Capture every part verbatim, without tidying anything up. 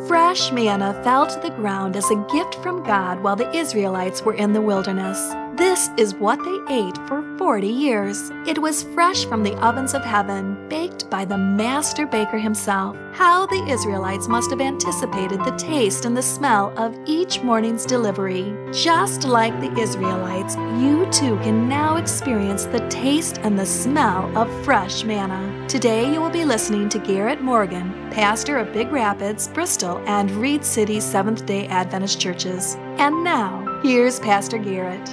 Fresh manna fell to the ground as a gift from God while the Israelites were in the wilderness. This is what they ate for forty years. It was fresh from the ovens of heaven, baked by the master baker himself. How the Israelites must have anticipated the taste and the smell of each morning's delivery. Just like the Israelites, you too can now experience the taste and the smell of fresh manna. Today you will be listening to Garrett Morgan, pastor of Big Rapids, Bristol, and Reed City Seventh-day Adventist churches. And now, here's Pastor Garrett.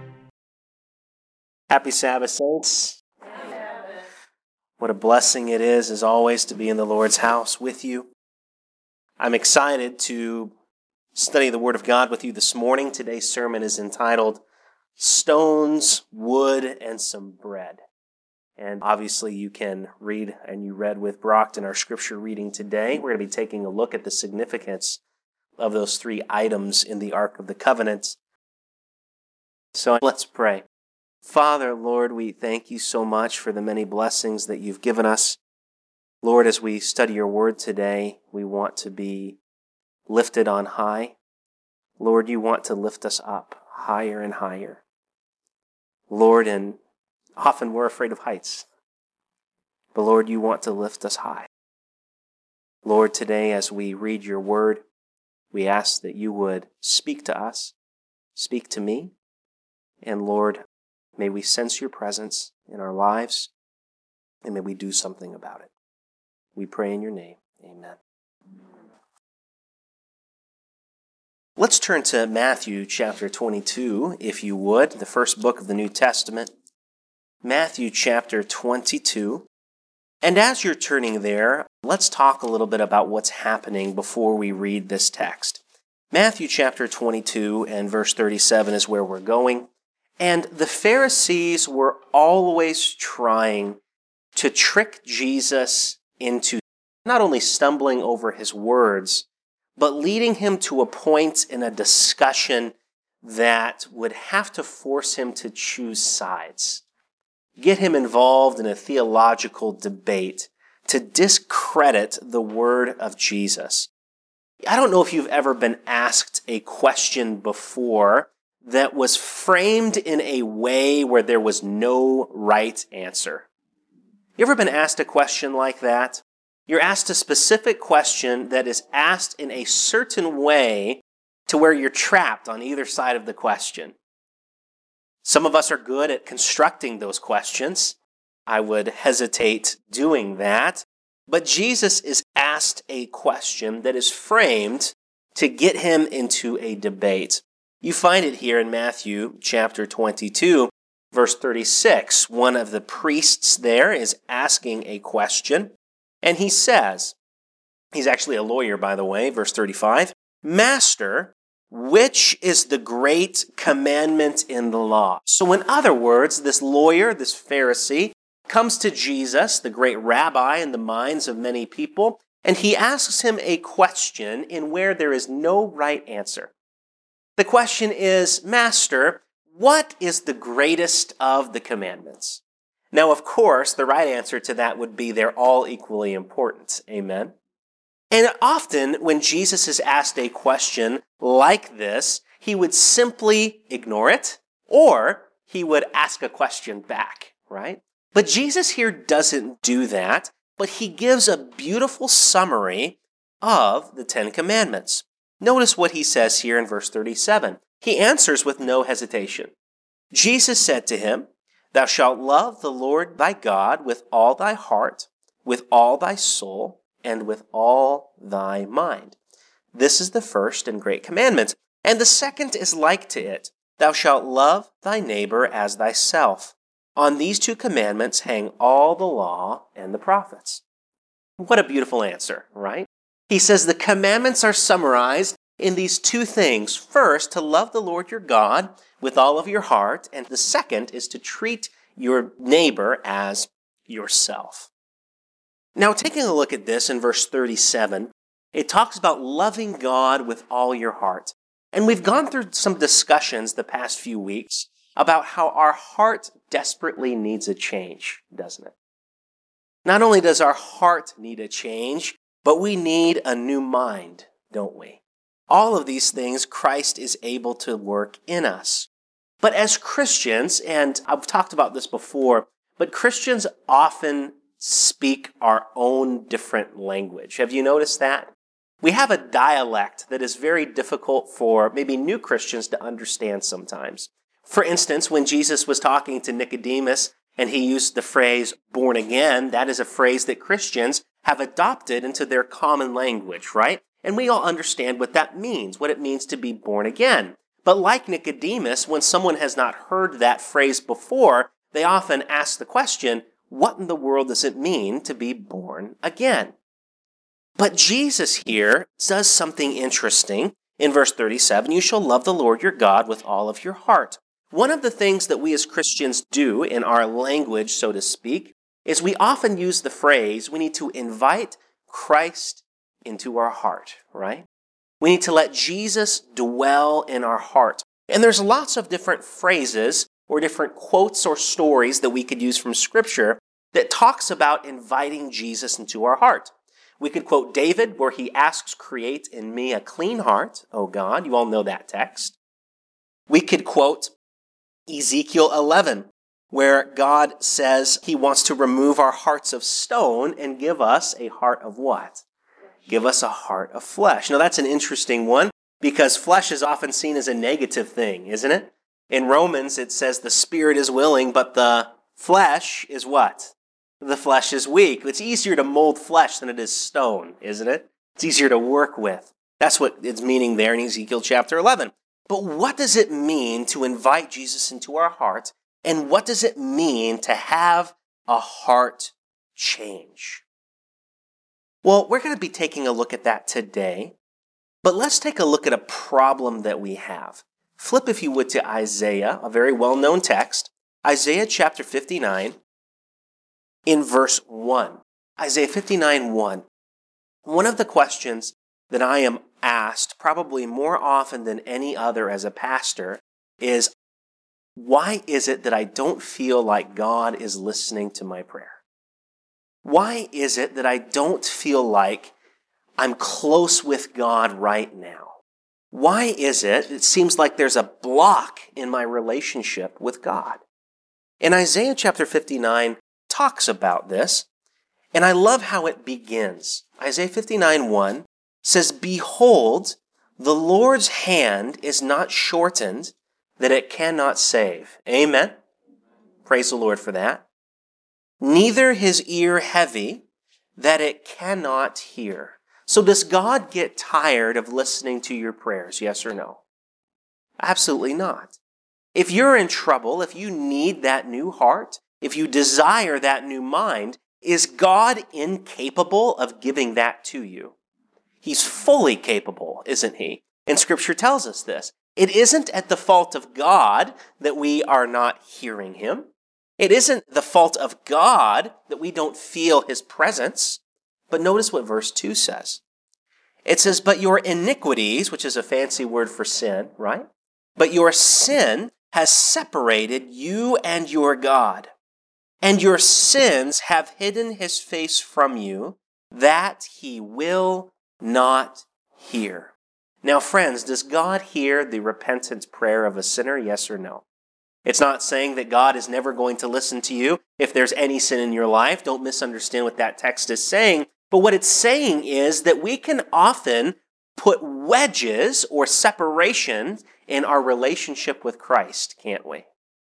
Happy Sabbath, saints. Happy Sabbath. What a blessing it is, as always, to be in the Lord's house with you. I'm excited to study the Word of God with you this morning. Today's sermon is entitled, Stones, Wood, and Some Bread. And obviously you can read, and you read with Brockton our scripture reading today. We're going to be taking a look at the significance of those three items in the Ark of the Covenant. So let's pray. Father, Lord, we thank you so much for the many blessings that you've given us. Lord, as we study your word today, we want to be lifted on high. Lord, you want to lift us up higher and higher. Lord, and often we're afraid of heights. But Lord, you want to lift us high. Lord, today as we read your word, we ask that you would speak to us, speak to me, and Lord, may we sense your presence in our lives, and may we do something about it. We pray in your name. Amen. Let's turn to Matthew chapter twenty-two, if you would, the first book of the New Testament. Matthew chapter twenty-two. And as you're turning there, let's talk a little bit about what's happening before we read this text. Matthew chapter twenty-two and verse thirty-seven is where we're going. And the Pharisees were always trying to trick Jesus into not only stumbling over his words, but leading him to a point in a discussion that would have to force him to choose sides, get him involved in a theological debate to discredit the word of Jesus. I don't know if you've ever been asked a question before that was framed in a way where there was no right answer. You ever been asked a question like that? You're asked a specific question that is asked in a certain way to where you're trapped on either side of the question. Some of us are good at constructing those questions. I would hesitate doing that. But Jesus is asked a question that is framed to get him into a debate. You find it here in Matthew chapter twenty-two, verse thirty-six. One of the priests there is asking a question, and he says, he's actually a lawyer, by the way, verse thirty-five, Master, which is the great commandment in the law? So in other words, this lawyer, this Pharisee, comes to Jesus, the great rabbi in the minds of many people, and he asks him a question in where there is no right answer. The question is, Master, what is the greatest of the commandments? Now, of course, the right answer to that would be they're all equally important. Amen? And often when Jesus is asked a question like this, he would simply ignore it, or he would ask a question back, right? But Jesus here doesn't do that, but he gives a beautiful summary of the Ten Commandments. Notice what he says here in verse thirty-seven. He answers with no hesitation. Jesus said to him, Thou shalt love the Lord thy God with all thy heart, with all thy soul, and with all thy mind. This is the first and great commandment. And the second is like to it. Thou shalt love thy neighbor as thyself. On these two commandments hang all the law and the prophets. What a beautiful answer, right? He says the commandments are summarized in these two things. First, to love the Lord your God with all of your heart, and the second is to treat your neighbor as yourself. Now, taking a look at this in verse thirty-seven, it talks about loving God with all your heart. And we've gone through some discussions the past few weeks about how our heart desperately needs a change, doesn't it? Not only does our heart need a change, but we need a new mind don't we? All of these things Christ is able to work in us. But as Christians, and I've talked about this before, but Christians often speak our own different language. Have you noticed that? We have a dialect that is very difficult for maybe new Christians to understand sometimes. For instance, when Jesus was talking to Nicodemus and he used the phrase born again, that is a phrase that Christians have adopted into their common language, right? And we all understand what that means, what it means to be born again. But like Nicodemus, when someone has not heard that phrase before, they often ask the question, what in the world does it mean to be born again? But Jesus here does something interesting. In verse thirty-seven, you shall love the Lord your God with all of your heart. One of the things that we as Christians do in our language, so to speak, is we often use the phrase, we need to invite Christ into our heart, right? We need to let Jesus dwell in our heart. And there's lots of different phrases or different quotes or stories that we could use from Scripture that talks about inviting Jesus into our heart. We could quote David, where he asks, create in me a clean heart, O God. You all know that text. We could quote Ezekiel eleven, where God says he wants to remove our hearts of stone and give us a heart of what? Give us a heart of flesh. Now that's an interesting one because flesh is often seen as a negative thing, isn't it? In Romans it says the spirit is willing, but the flesh is what? The flesh is weak. It's easier to mold flesh than it is stone, isn't it? It's easier to work with. That's what it's meaning there in Ezekiel chapter eleven. But what does it mean to invite Jesus into our heart? And what does it mean to have a heart change? Well, we're going to be taking a look at that today. But let's take a look at a problem that we have. Flip, if you would, to Isaiah, a very well-known text. Isaiah chapter fifty-nine. In verse one, Isaiah fifty-nine, one, one of the questions that I am asked probably more often than any other as a pastor is, why is it that I don't feel like God is listening to my prayer? Why is it that I don't feel like I'm close with God right now? Why is it it seems like there's a block in my relationship with God? In Isaiah chapter fifty-nine, talks about this, and I love how it begins. Isaiah fifty-nine, one says, behold, the Lord's hand is not shortened that it cannot save. Amen. Praise the Lord for that. Neither his ear heavy that it cannot hear. So does God get tired of listening to your prayers? Yes or no? Absolutely not. If you're in trouble, if you need that new heart, if you desire that new mind, is God incapable of giving that to you? He's fully capable, isn't he? And Scripture tells us this. It isn't at the fault of God that we are not hearing him. It isn't the fault of God that we don't feel his presence. But notice what verse two says. It says, but your iniquities, which is a fancy word for sin, right? But your sin has separated you and your God. And your sins have hidden his face from you, that he will not hear. Now, friends, does God hear the repentant prayer of a sinner? Yes or no? It's not saying that God is never going to listen to you if there's any sin in your life. Don't misunderstand what that text is saying. But what it's saying is that we can often put wedges or separation in our relationship with Christ, can't we?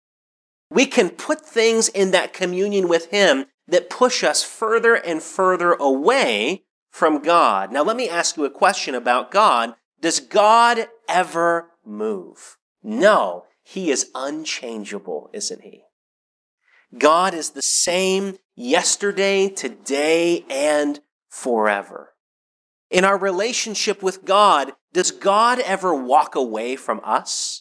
We can put things in that communion with him that push us further and further away from God. Now, let me ask you a question about God. Does God ever move? No, he is unchangeable, isn't he? God is the same yesterday, today, and forever. In our relationship with God, does God ever walk away from us?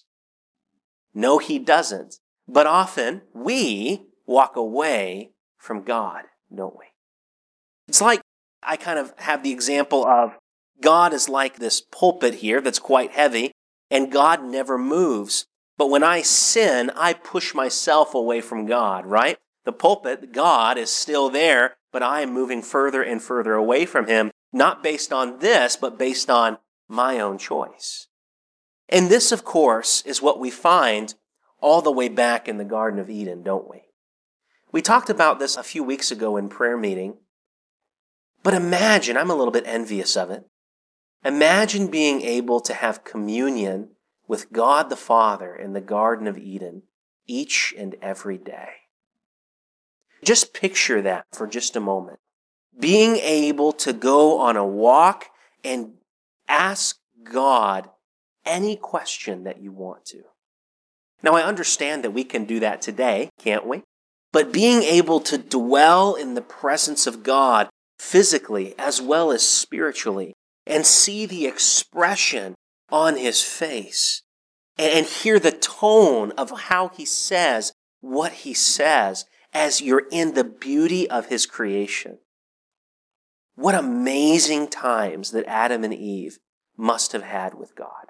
No, he doesn't. But often we walk away from God, don't we? It's like I kind of have the example of God is like this pulpit here that's quite heavy, and God never moves. But when I sin, I push myself away from God, right? The pulpit, God is still there, but I am moving further and further away from him, not based on this, but based on my own choice. And this, of course, is what we find all the way back in the Garden of Eden, don't we? We talked about this a few weeks ago in prayer meeting. But imagine, I'm a little bit envious of it. Imagine being able to have communion with God the Father in the Garden of Eden each and every day. Just picture that for just a moment. Being able to go on a walk and ask God any question that you want to. Now, I understand that we can do that today, can't we? But being able to dwell in the presence of God physically as well as spiritually and see the expression on his face and hear the tone of how he says what he says as you're in the beauty of his creation. What amazing times that Adam and Eve must have had with God.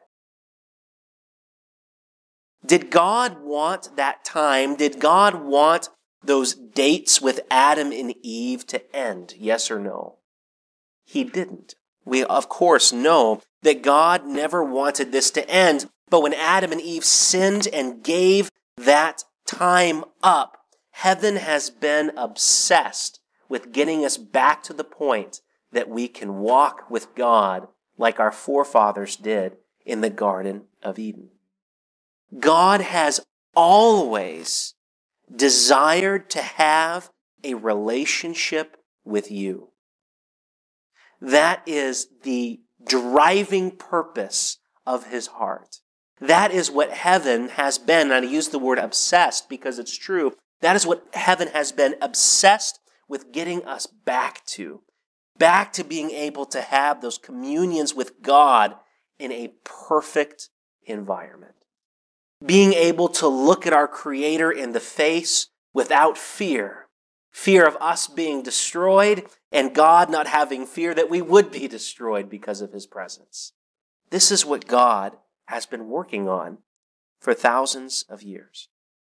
Did God want that time? Did God want those dates with Adam and Eve to end? Yes or no? He didn't. We, of course, know that God never wanted this to end, but when Adam and Eve sinned and gave that time up, heaven has been obsessed with getting us back to the point that we can walk with God like our forefathers did in the Garden of Eden. God has always desired to have a relationship with you. That is the driving purpose of his heart. That is what heaven has been, and I use the word obsessed because it's true. That is what heaven has been obsessed with getting us back to. Back to being able to have those communions with God in a perfect environment. Being able to look at our Creator in the face without fear. Fear of us being destroyed and God not having fear that we would be destroyed because of his presence. This is what God has been working on for thousands of years.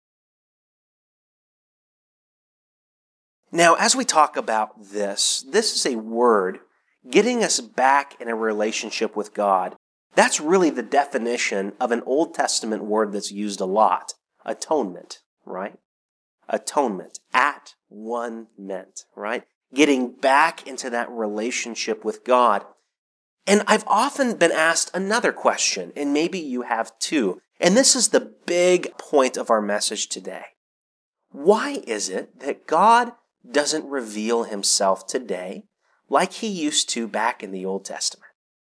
Now, as we talk about this, this is a word getting us back in a relationship with God. That's really the definition of an Old Testament word that's used a lot. Atonement, right? Atonement. At one meant, right? Getting back into that relationship with God. And I've often been asked another question, and maybe you have too. And this is the big point of our message today. Why is it that God doesn't reveal himself today like he used to back in the Old Testament?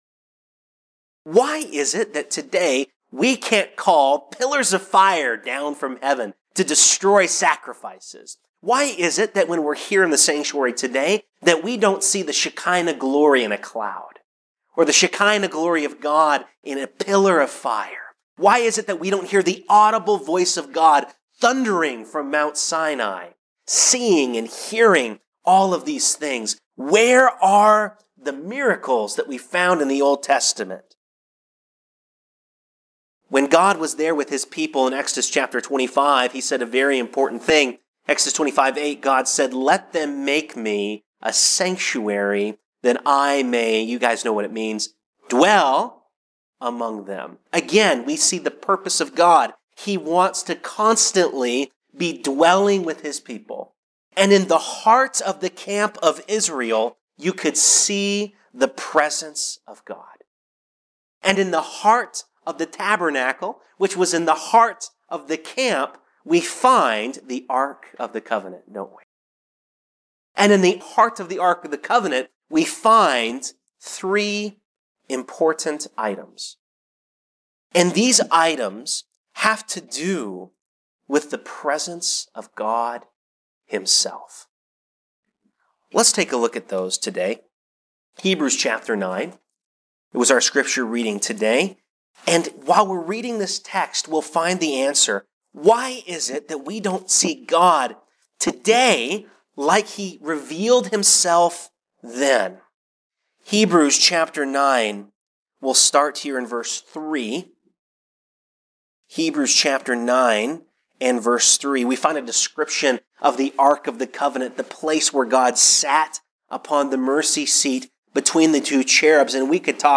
Why is it that today we can't call pillars of fire down from heaven to destroy sacrifices? Why is it that when we're here in the sanctuary today that we don't see the Shekinah glory in a cloud or the Shekinah glory of God in a pillar of fire? Why is it that we don't hear the audible voice of God thundering from Mount Sinai, seeing and hearing all of these things? Where are the miracles that we found in the Old Testament? When God was there with his people in Exodus chapter twenty-five, he said a very important thing. Exodus twenty-five eight, God said, "Let them make me a sanctuary that I may," you guys know what it means, "dwell among them." Again, we see the purpose of God. He wants to constantly be dwelling with his people. And in the heart of the camp of Israel, you could see the presence of God. And in the heart of the tabernacle, which was in the heart of the camp, we find the Ark of the Covenant, don't we? And in the heart of the Ark of the Covenant, we find three important items. And these items have to do with the presence of God himself. Let's take a look at those today. Hebrews chapter nine. It was our scripture reading today. And while we're reading this text, we'll find the answer. Why is it that we don't see God today like he revealed himself then? Hebrews chapter nine, we'll start here in verse three. Hebrews chapter nine and verse three, we find a description of the Ark of the Covenant, the place where God sat upon the mercy seat between the two cherubs. And we could talk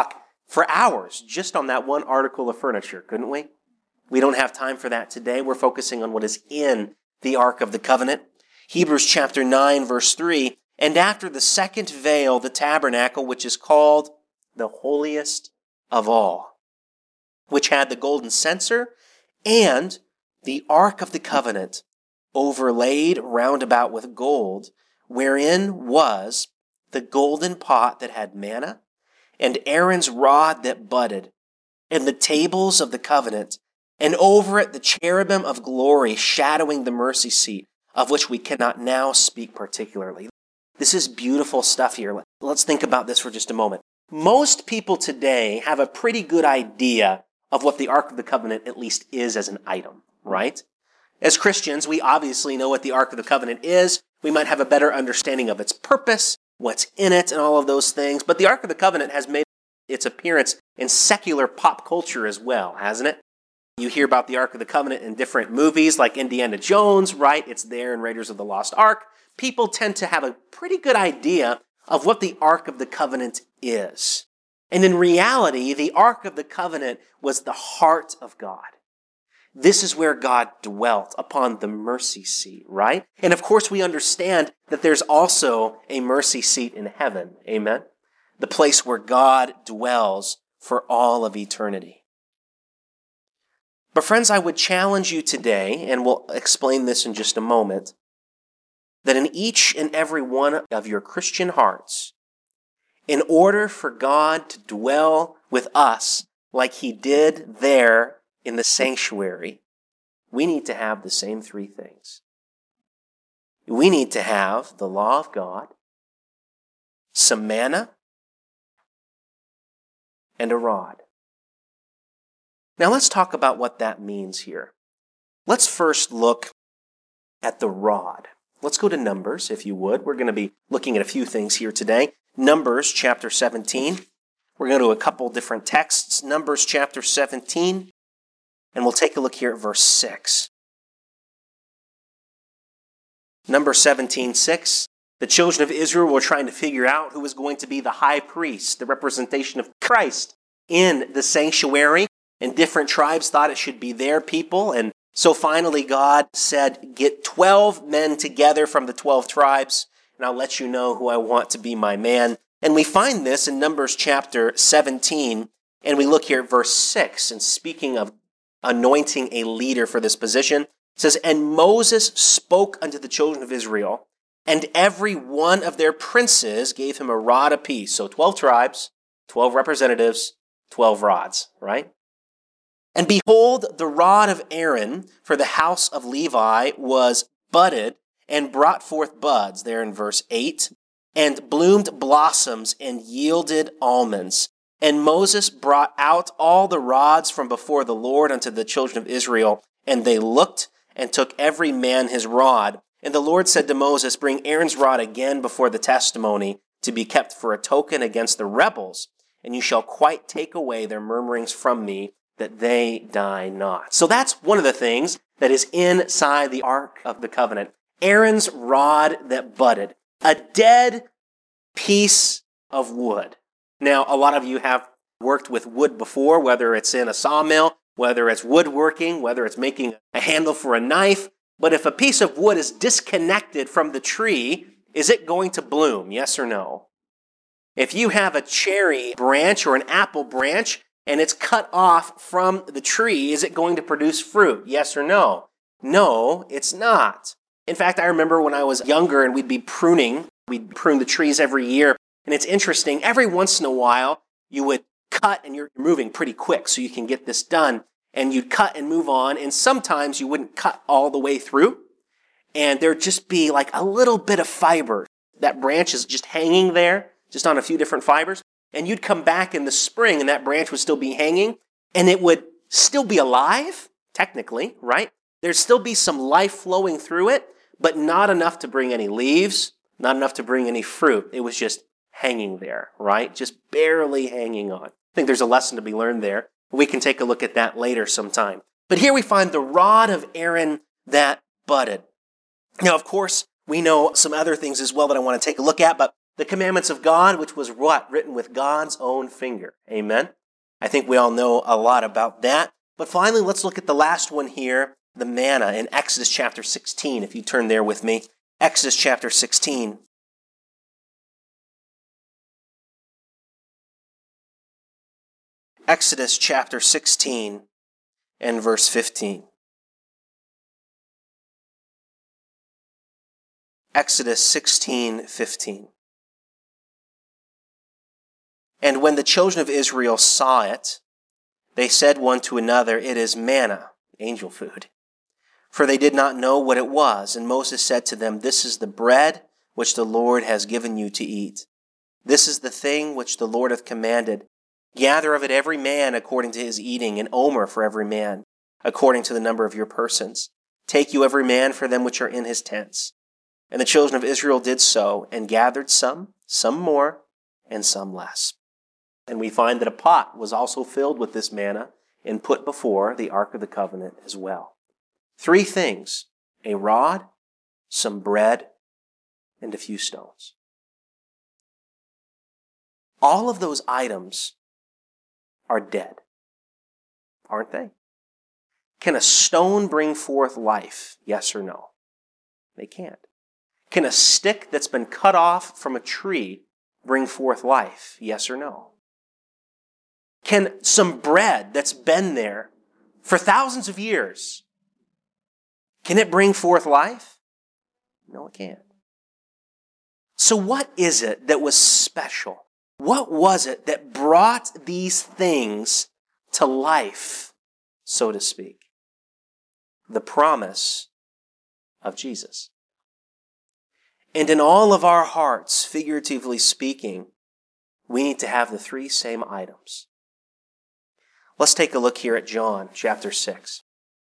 for hours just on that one article of furniture, couldn't we? We don't have time for that today. We're focusing on what is in the Ark of the Covenant. Hebrews chapter nine, verse three, and after the second veil, the tabernacle, which is called the holiest of all, which had the golden censer and the Ark of the Covenant overlaid round about with gold, wherein was the golden pot that had manna, and Aaron's rod that budded, and the tables of the covenant, and over it the cherubim of glory shadowing the mercy seat, of which we cannot now speak particularly. This is beautiful stuff here. Let's think about this for just a moment. Most people today have a pretty good idea of what the Ark of the Covenant at least is as an item, right? As Christians, we obviously know what the Ark of the Covenant is. We might have a better understanding of its purpose, what's in it, and all of those things. But the Ark of the Covenant has made its appearance in secular pop culture as well, hasn't it? You hear about the Ark of the Covenant in different movies like Indiana Jones, right? It's there in Raiders of the Lost Ark. People tend to have a pretty good idea of what the Ark of the Covenant is. And in reality, the Ark of the Covenant was the heart of God. This is where God dwelt, upon the mercy seat, right? And of course, we understand that there's also a mercy seat in heaven, amen? The place where God dwells for all of eternity. But friends, I would challenge you today, and we'll explain this in just a moment, that in each and every one of your Christian hearts, in order for God to dwell with us like He did there in the sanctuary, we need to have the same three things. We need to have the law of God, some manna, and a rod. Now let's talk about what that means here. Let's first look at the rod. Let's go to Numbers, if you would. We're going to be looking at a few things here today. Numbers chapter seventeen. We're going to go to a couple different texts. Numbers chapter seventeen. And we'll take a look here at verse six. Numbers seventeen, six. The children of Israel were trying to figure out who was going to be the high priest, the representation of Christ in the sanctuary. And different tribes thought it should be their people. And so finally God said, get twelve men together from the twelve tribes, and I'll let you know who I want to be my man. And we find this in Numbers chapter seventeen, and we look here at verse six. And speaking of anointing a leader for this position, it says, and Moses spoke unto the children of Israel, and every one of their princes gave him a rod apiece. So twelve tribes, twelve representatives, twelve rods, right? And behold, the rod of Aaron for the house of Levi was budded and brought forth buds, there in verse eight, and bloomed blossoms and yielded almonds. And Moses brought out all the rods from before the Lord unto the children of Israel, and they looked and took every man his rod. And the Lord said to Moses, bring Aaron's rod again before the testimony to be kept for a token against the rebels, and you shall quite take away their murmurings from me, that they die not. So that's one of the things that is inside the Ark of the Covenant. Aaron's rod that budded. A dead piece of wood. Now, a lot of you have worked with wood before, whether it's in a sawmill, whether it's woodworking, whether it's making a handle for a knife. But if a piece of wood is disconnected from the tree, is it going to bloom? Yes or no? If you have a cherry branch or an apple branch, and it's cut off from the tree, is it going to produce fruit? Yes or no? No, it's not. In fact, I remember when I was younger and we'd be pruning, we'd prune the trees every year, and it's interesting, every once in a while, you would cut, and you're moving pretty quick so you can get this done, and you'd cut and move on, and sometimes you wouldn't cut all the way through, and there'd just be like a little bit of fiber. That branch is just hanging there, just on a few different fibers. And you'd come back in the spring and that branch would still be hanging and it would still be alive, technically, right? There'd still be some life flowing through it, but not enough to bring any leaves, not enough to bring any fruit. It was just hanging there, right? Just barely hanging on. I think there's a lesson to be learned there. We can take a look at that later sometime. But here we find the rod of Aaron that budded. Now, of course, we know some other things as well that I want to take a look at, but the commandments of God, which was what? Written with God's own finger. Amen? I think we all know a lot about that. But finally, let's look at the last one here, the manna in Exodus chapter sixteen. If you turn there with me, Exodus chapter sixteen. Exodus chapter sixteen and verse fifteen. Exodus sixteen fifteen. And when the children of Israel saw it, they said one to another, "It is manna," angel food. For they did not know what it was. And Moses said to them, "This is the bread which the Lord has given you to eat. This is the thing which the Lord hath commanded. Gather of it every man according to his eating, an omer for every man, according to the number of your persons. Take you every man for them which are in his tents." And the children of Israel did so, and gathered some, some more, and some less. And we find that a pot was also filled with this manna and put before the Ark of the Covenant as well. Three things: a rod, some bread, and a few stones. All of those items are dead, aren't they? Can a stone bring forth life? Yes or no? They can't. Can a stick that's been cut off from a tree bring forth life? Yes or no? Can some bread that's been there for thousands of years, can it bring forth life? No, it can't. So what is it that was special? What was it that brought these things to life, so to speak? The promise of Jesus. And in all of our hearts, figuratively speaking, we need to have the three same items. Let's take a look here at John chapter six.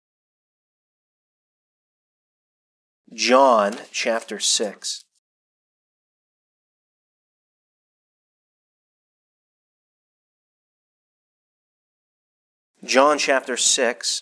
John chapter six. John chapter six.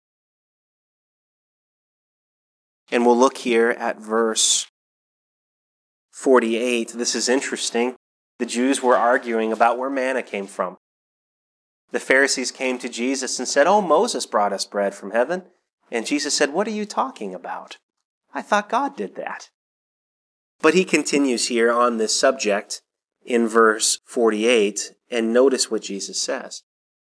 And we'll look here at verse forty-eight. This is interesting. The Jews were arguing about where manna came from. The Pharisees came to Jesus and said, "Oh, Moses brought us bread from heaven." And Jesus said, "What are you talking about? I thought God did that." But he continues here on this subject in verse forty-eight, and notice what Jesus says.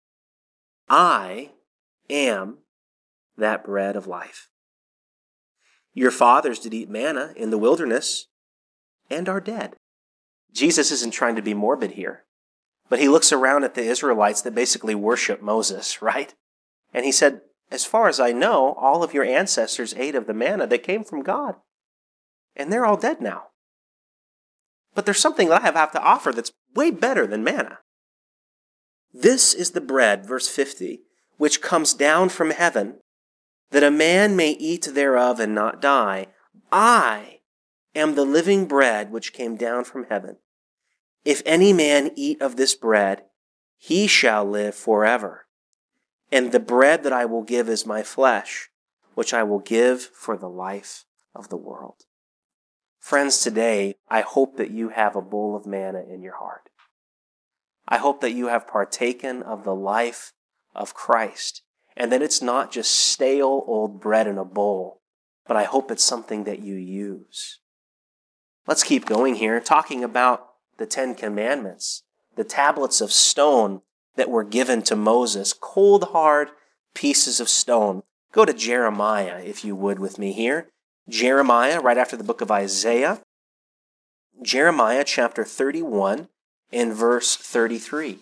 "I am that bread of life. Your fathers did eat manna in the wilderness and are dead." Jesus isn't trying to be morbid here, but he looks around at the Israelites that basically worship Moses, right? And he said, as far as I know, all of your ancestors ate of the manna that came from God, and they're all dead now. But there's something that I have to offer that's way better than manna. "This is the bread," verse fifty, "which comes down from heaven, that a man may eat thereof and not die. I am the living bread which came down from heaven. If any man eat of this bread, he shall live forever. And the bread that I will give is my flesh, which I will give for the life of the world." Friends, today, I hope that you have a bowl of manna in your heart. I hope that you have partaken of the life of Christ, and that it's not just stale old bread in a bowl, but I hope it's something that you use. Let's keep going here, talking about the Ten Commandments, the tablets of stone that were given to Moses, cold, hard pieces of stone. Go to Jeremiah, if you would, with me here. Jeremiah, right after the book of Isaiah. Jeremiah chapter thirty-one and verse thirty-three.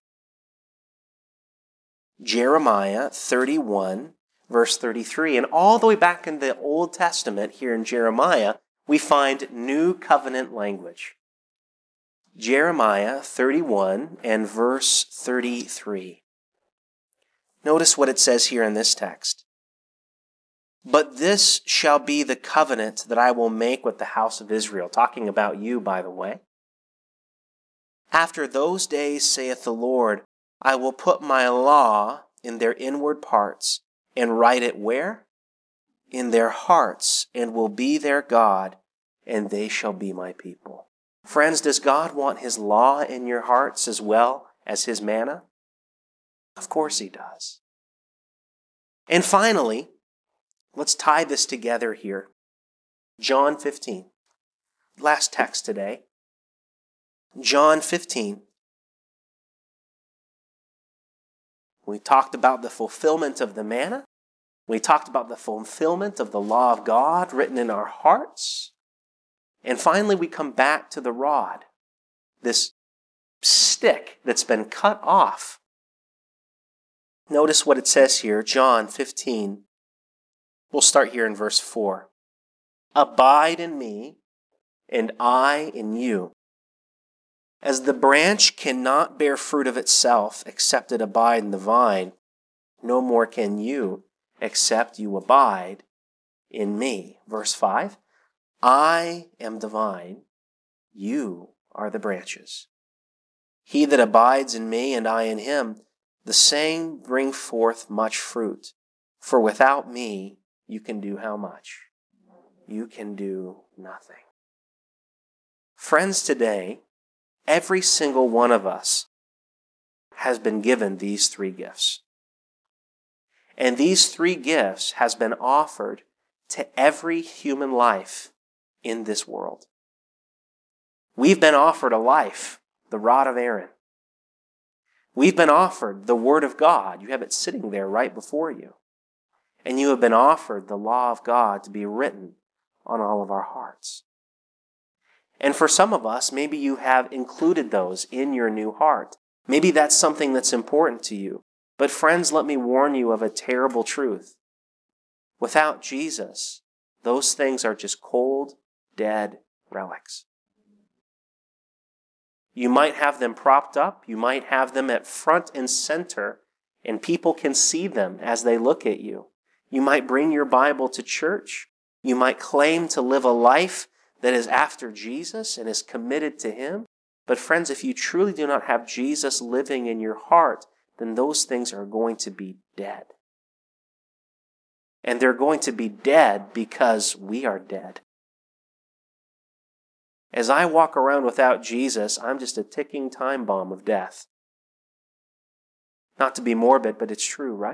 Jeremiah thirty-one, verse thirty-three. And all the way back in the Old Testament, here in Jeremiah, we find new covenant language. Jeremiah thirty-one and verse thirty-three. Notice what it says here in this text. "But this shall be the covenant that I will make with the house of Israel." Talking about you, by the way. "After those days, saith the Lord, I will put my law in their inward parts, and write it" where? "In their hearts, and will be their God, and they shall be my people." Friends, does God want his law in your hearts as well as his manna? Of course he does. And finally, let's tie this together here. John fifteen. Last text today. John fifteen. We talked about the fulfillment of the manna. We talked about the fulfillment of the law of God written in our hearts. And finally, we come back to the rod, this stick that's been cut off. Notice what it says here, John fifteen. We'll start here in verse four. Abide in me, and I in you. As the branch cannot bear fruit of itself except it abide in the vine, no more can you except you abide in me. Verse five. I am the vine, you are the branches. He that abides in me and I in him, the same bring forth much fruit. For without me, you can do how much? You can do nothing. Friends, today, every single one of us has been given these three gifts. And these three gifts has been offered to every human life in this world. We've been offered a life, the rod of Aaron. We've been offered the Word of God. You have it sitting there right before you. And you have been offered the law of God to be written on all of our hearts. And for some of us, maybe you have included those in your new heart. Maybe that's something that's important to you. But friends, let me warn you of a terrible truth. Without Jesus, those things are just cold, dead relics. You might have them propped up. You might have them at front and center, and people can see them as they look at you. You might bring your Bible to church. You might claim to live a life that is after Jesus and is committed to Him. But friends, if you truly do not have Jesus living in your heart, then those things are going to be dead. And they're going to be dead because we are dead. As I walk around without Jesus, I'm just a ticking time bomb of death. Not to be morbid, but it's true, right?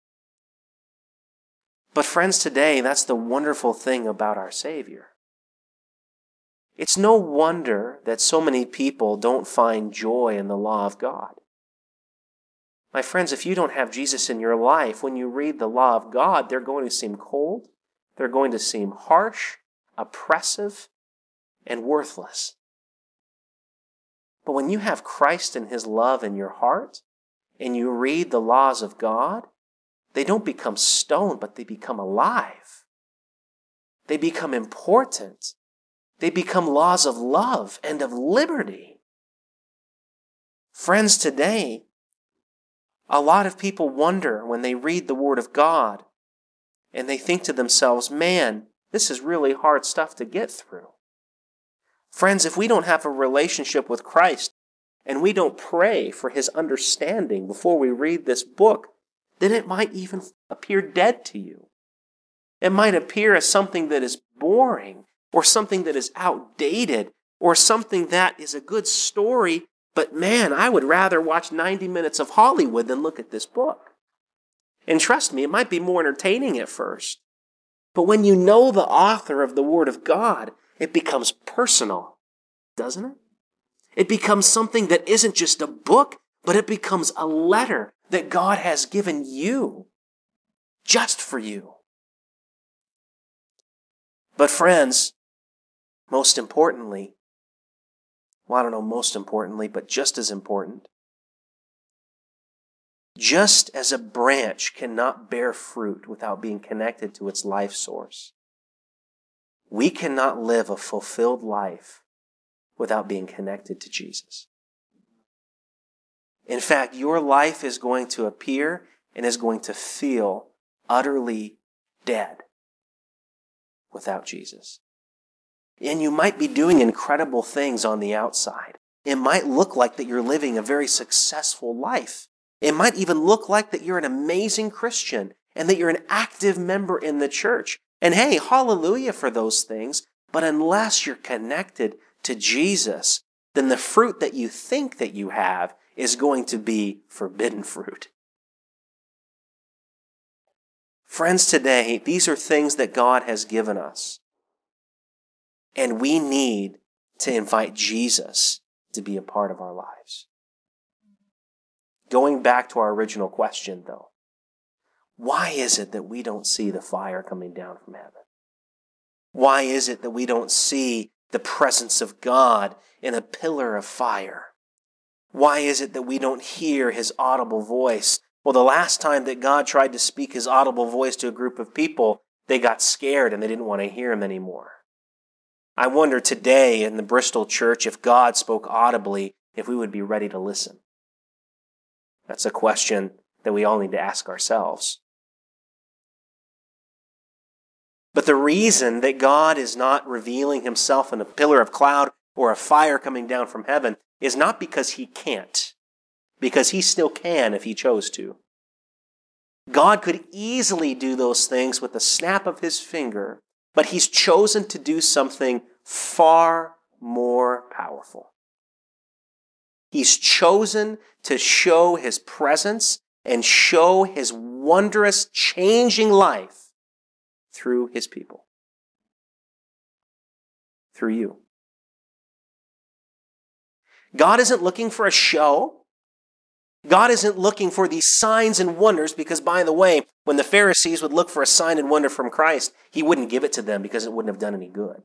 But friends, today, that's the wonderful thing about our Savior. It's no wonder that so many people don't find joy in the law of God. My friends, if you don't have Jesus in your life, when you read the law of God, they're going to seem cold, they're going to seem harsh, oppressive, and worthless. But when you have Christ and His love in your heart, and you read the laws of God, they don't become stone, but they become alive. They become important. They become laws of love and of liberty. Friends, today, a lot of people wonder when they read the Word of God and they think to themselves, man, this is really hard stuff to get through. Friends, if we don't have a relationship with Christ and we don't pray for His understanding before we read this book, then it might even appear dead to you. It might appear as something that is boring or something that is outdated or something that is a good story, but man, I would rather watch ninety minutes of Hollywood than look at this book. And trust me, it might be more entertaining at first. But when you know the author of the Word of God, it becomes personal, doesn't it? It becomes something that isn't just a book, but it becomes a letter that God has given you, just for you. But friends, most importantly, well, I don't know most importantly, but just as important, just as a branch cannot bear fruit without being connected to its life source, we cannot live a fulfilled life without being connected to Jesus. In fact, your life is going to appear and is going to feel utterly dead without Jesus. And you might be doing incredible things on the outside. It might look like that you're living a very successful life. It might even look like that you're an amazing Christian and that you're an active member in the church. And hey, hallelujah for those things. But unless you're connected to Jesus, then the fruit that you think that you have is going to be forbidden fruit. Friends, today, these are things that God has given us. And we need to invite Jesus to be a part of our lives. Going back to our original question, though, why is it that we don't see the fire coming down from heaven? Why is it that we don't see the presence of God in a pillar of fire? Why is it that we don't hear his audible voice? Well, the last time that God tried to speak his audible voice to a group of people, they got scared and they didn't want to hear him anymore. I wonder today in the Bristol church, if God spoke audibly, if we would be ready to listen. That's a question that we all need to ask ourselves. But the reason that God is not revealing himself in a pillar of cloud or a fire coming down from heaven is not because he can't, because he still can if he chose to. God could easily do those things with the snap of his finger, but he's chosen to do something far more powerful. He's chosen to show his presence and show his wondrous changing life through his people. Through you. God isn't looking for a show. God isn't looking for these signs and wonders because, by the way, when the Pharisees would look for a sign and wonder from Christ, he wouldn't give it to them because it wouldn't have done any good.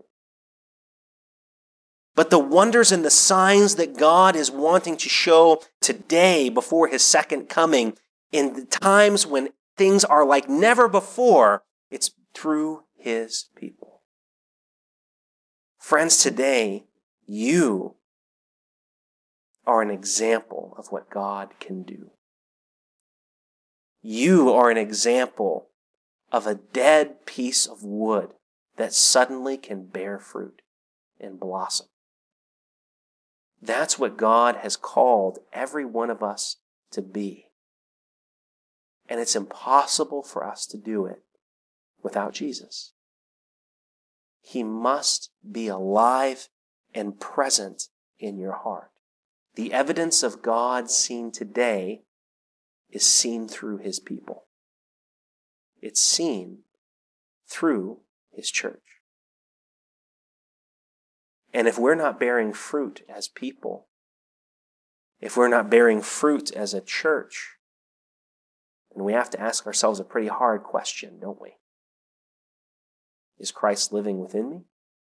But the wonders and the signs that God is wanting to show today before his second coming, in the times when things are like never before, it's through his people. Friends, today, you are an example of what God can do. You are an example of a dead piece of wood that suddenly can bear fruit and blossom. That's what God has called every one of us to be. And it's impossible for us to do it without Jesus. He must be alive and present in your heart. The evidence of God seen today is seen through his people. It's seen through his church. And if we're not bearing fruit as people, if we're not bearing fruit as a church, then we have to ask ourselves a pretty hard question, don't we? Is Christ living within me?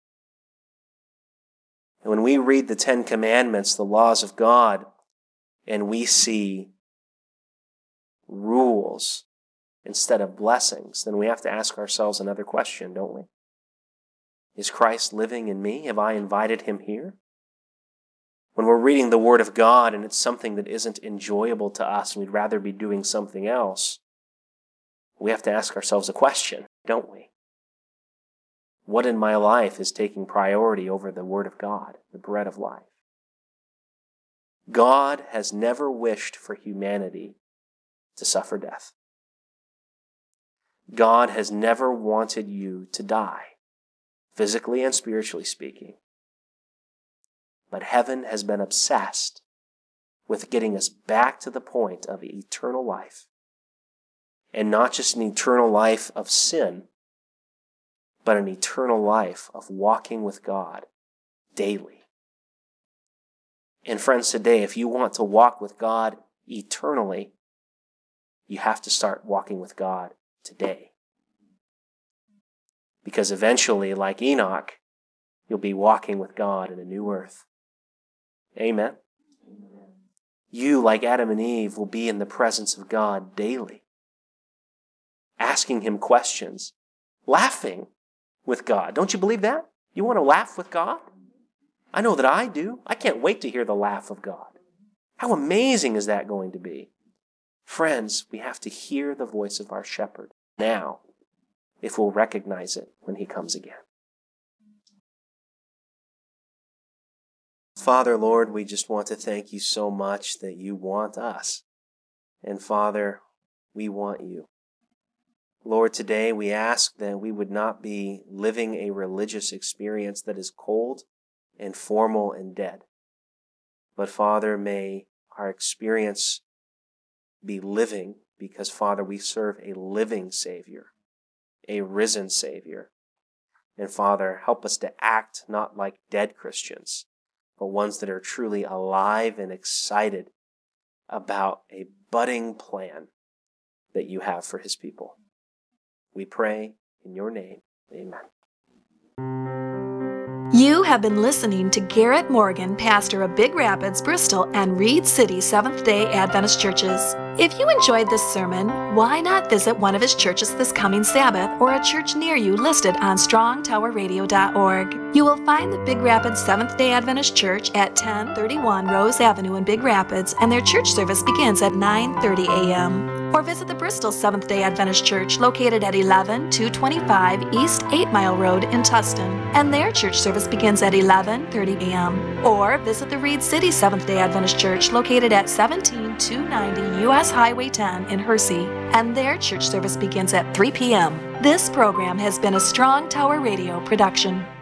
And when we read the Ten Commandments, the laws of God, and we see rules instead of blessings, then we have to ask ourselves another question, don't we? Is Christ living in me? Have I invited him here? When we're reading the Word of God and it's something that isn't enjoyable to us and we'd rather be doing something else, we have to ask ourselves a question, don't we? What in my life is taking priority over the Word of God, the bread of life? God has never wished for humanity to suffer death. God has never wanted you to die, physically and spiritually speaking. But heaven has been obsessed with getting us back to the point of eternal life. And not just an eternal life of sin, but an eternal life of walking with God daily. And friends, today, if you want to walk with God eternally, you have to start walking with God today. Because eventually, like Enoch, you'll be walking with God in a new earth. Amen? Amen. You, like Adam and Eve, will be in the presence of God daily, asking him questions, laughing with God. Don't you believe that? You want to laugh with God? I know that I do. I can't wait to hear the laugh of God. How amazing is that going to be? Friends, we have to hear the voice of our shepherd now, if we'll recognize it when he comes again. Father, Lord, we just want to thank you so much that you want us. And Father, we want you. Lord, today we ask that we would not be living a religious experience that is cold and formal and dead. But Father, may our experience be living because, Father, we serve a living Savior, a risen Savior. And, Father, help us to act not like dead Christians, but ones that are truly alive and excited about a budding plan that you have for his people. We pray in your name. Amen. You have been listening to Garrett Morgan, pastor of Big Rapids, Bristol, and Reed City Seventh-day Adventist Churches. If you enjoyed this sermon, why not visit one of his churches this coming Sabbath or a church near you listed on strong tower radio dot org. You will find the Big Rapids Seventh-day Adventist Church at ten thirty-one Rose Avenue in Big Rapids, and their church service begins at nine thirty a.m. Or visit the Bristol Seventh-day Adventist Church located at eleven two twenty-five East eight Mile Road in Tustin, and their church service begins at eleven thirty a.m. Or visit the Reed City Seventh-day Adventist Church located at seventeen two ninety U S Highway ten in Hersey, and their church service begins at three p.m. This program has been a Strong Tower Radio production.